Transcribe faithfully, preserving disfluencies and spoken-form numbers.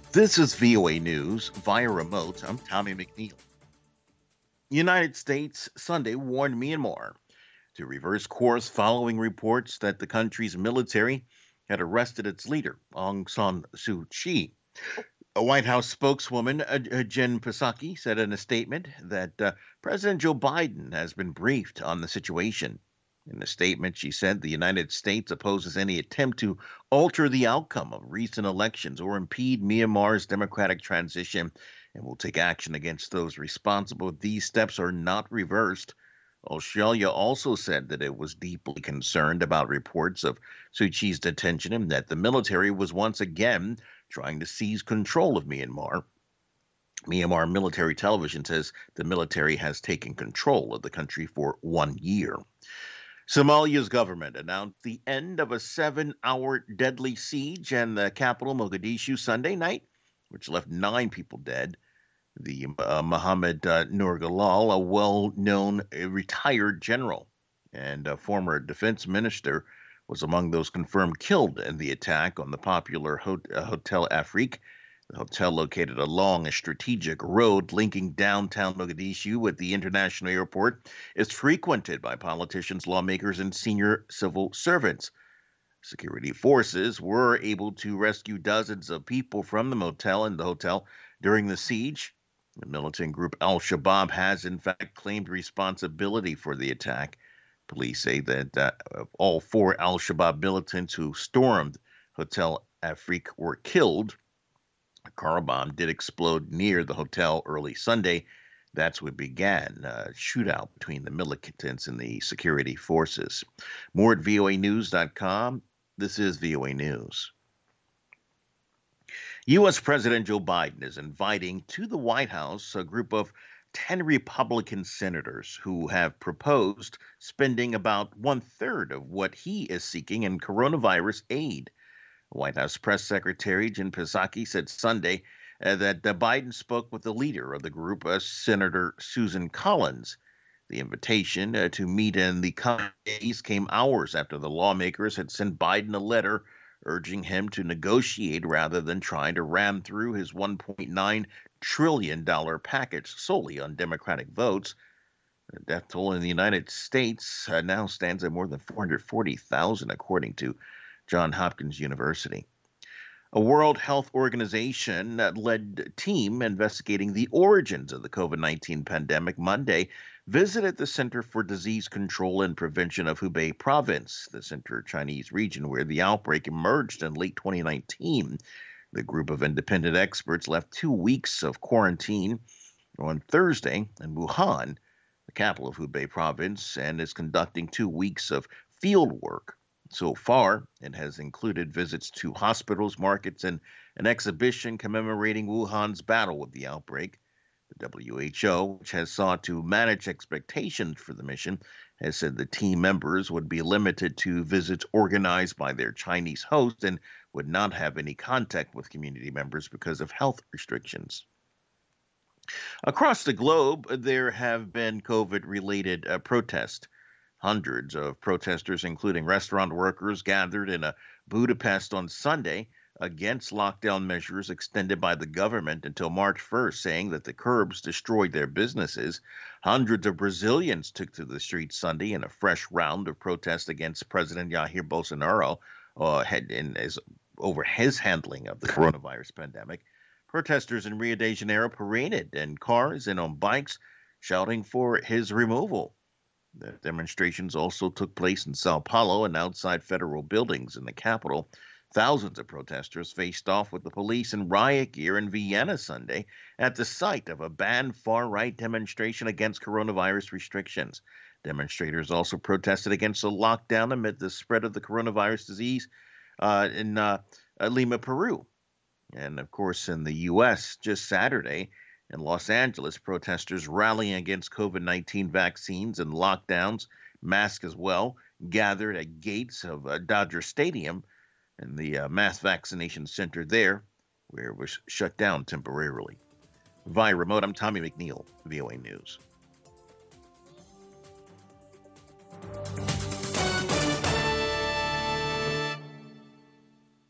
This is V O A News via remote. I'm Tommy McNeil. United States Sunday warned Myanmar to reverse course following reports that the country's military had arrested its leader, Aung San Suu Kyi. A White House spokeswoman, uh, uh, Jen Psaki, said in a statement that uh, President Joe Biden has been briefed on the situation. In the statement, she said the United States opposes any attempt to alter the outcome of recent elections or impede Myanmar's democratic transition and will take action against those responsible if these steps are not reversed. Australia also said that it was deeply concerned about reports of Suu Kyi's detention and that the military was once again trying to seize control of Myanmar. Myanmar military television says the military has taken control of the country for one year. Somalia's government announced the end of a seven hour deadly siege in the capital, Mogadishu, Sunday night, which left nine people dead. The uh, Mohammed uh, Nur Galal, a well known uh, retired general and a former defense minister, was among those confirmed killed in the attack on the popular Hot- uh, Hotel Afrique. The hotel, located along a strategic road linking downtown Mogadishu with the international airport, is frequented by politicians, lawmakers, and senior civil servants. Security forces were able to rescue dozens of people from the motel and the hotel during the siege. The militant group Al Shabaab has, in fact, claimed responsibility for the attack. Police say that uh, all four Al Shabaab militants who stormed Hotel Afrique were killed. A car bomb did explode near the hotel early Sunday. That's what began a shootout between the militants and the security forces. More at V O A news dot com. This is V O A News. U S. President Joe Biden is inviting to the White House a group of ten Republican senators who have proposed spending about one third of what he is seeking in coronavirus aid. White House Press Secretary Jen Psaki said Sunday uh, that uh, Biden spoke with the leader of the group, uh, Senator Susan Collins. The invitation uh, to meet in the coming days came hours after the lawmakers had sent Biden a letter urging him to negotiate rather than trying to ram through his one point nine trillion dollars package solely on Democratic votes. The death toll in the United States uh, now stands at more than four hundred forty thousand, according to Johns Hopkins University. A World Health Organization led team investigating the origins of the COVID nineteen pandemic Monday visited the Center for Disease Control and Prevention of Hubei Province, the Central Chinese region where the outbreak emerged in late twenty nineteen. The group of independent experts left two weeks of quarantine on Thursday in Wuhan, the capital of Hubei Province, and is conducting two weeks of field work. So far, it has included visits to hospitals, markets, and an exhibition commemorating Wuhan's battle with the outbreak. The W H O, which has sought to manage expectations for the mission, has said the team members would be limited to visits organized by their Chinese host and would not have any contact with community members because of health restrictions. Across the globe, there have been COVID-related uh, protests. Hundreds of protesters, including restaurant workers, gathered in a Budapest on Sunday against lockdown measures extended by the government until March first, saying that the curbs destroyed their businesses. Hundreds of Brazilians took to the streets Sunday in a fresh round of protests against President Jair Bolsonaro uh, had, in, as, over his handling of the coronavirus pandemic. Protesters in Rio de Janeiro paraded in cars and on bikes, shouting for his removal. The demonstrations also took place in Sao Paulo and outside federal buildings in the capital. Thousands of protesters faced off with the police in riot gear in Vienna Sunday at the site of a banned far-right demonstration against coronavirus restrictions. Demonstrators also protested against the lockdown amid the spread of the coronavirus disease uh, in uh, uh, Lima, Peru. And, of course, in the U S just Saturday, in Los Angeles, protesters rallying against COVID nineteen vaccines and lockdowns, masks as well, gathered at gates of uh, Dodger Stadium and the uh, mass vaccination center there, where it was shut down temporarily. Via remote, I'm Tommy McNeil, V O A News.